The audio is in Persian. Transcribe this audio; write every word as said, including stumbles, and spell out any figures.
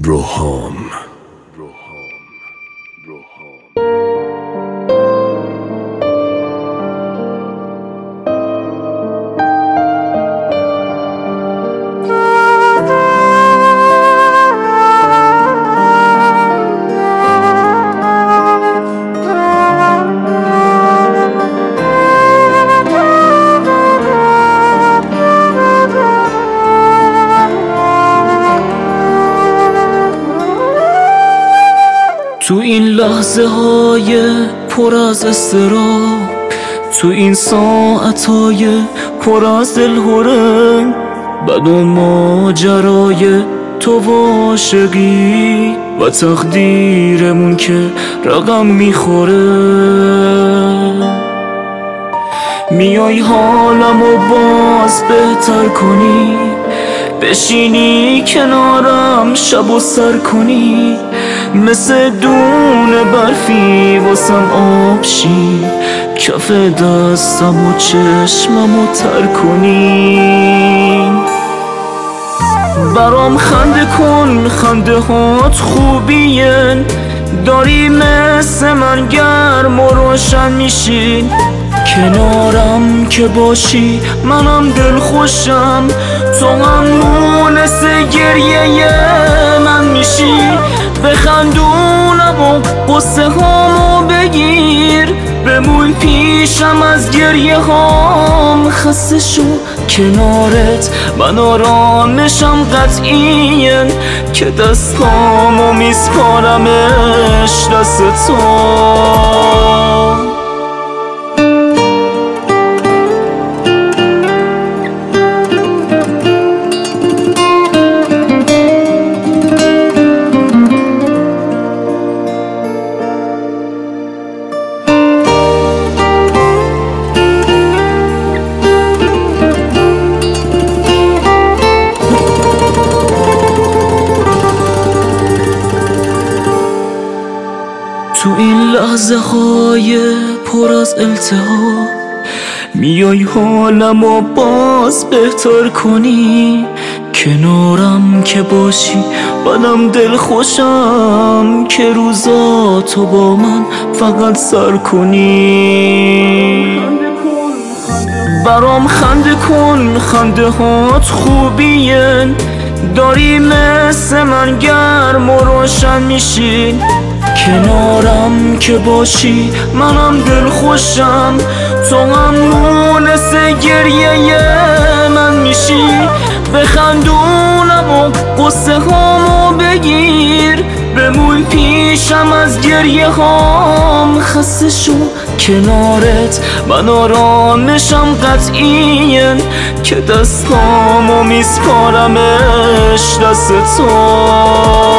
روحام. تو این لحظه های پر از اضطراب، تو این ساعت های پر از دلهره، بعد اون ماجرای تو و عاشقی و تقدیرمون که رقم میخوره، میای حالمو باز بهتر کنی، بشینی کنارم شب و سر کنی، مثل دونه برفی واسم آبشی، کف دستم و چشممو تر کنی. برام خنده کن، خنده هات خوبیه، داری مثل من گرم و روشن میشی، کنارم که باشی منم دل خوشم، تو هم مونس گریه من میشی، بخندونم و قصه هامو بگیر، بمون پیشم از گریه هام، خسته شو کنارت من آرامشم قطعیه، که دستامو میسپارمش دست تو. تو این لحظه های پر از التهاب، میای حالمو باز بهتر کنی، کنارم که باشی بدم دل خوشم، که روزاتو با من فقط سر کنی. برام خنده کن، خنده هات خوبیه، داری مثل من گرم و روشن میشی، کنارم که باشی منم دل خوشم، تو هم مونس گریه من میشی، بخندونم و قصه هامو بگیر، بمون پیشم از گریه هام، خسته شو کنارت من آرامشم قطعیه، که دستامو میسپارمش دست تو.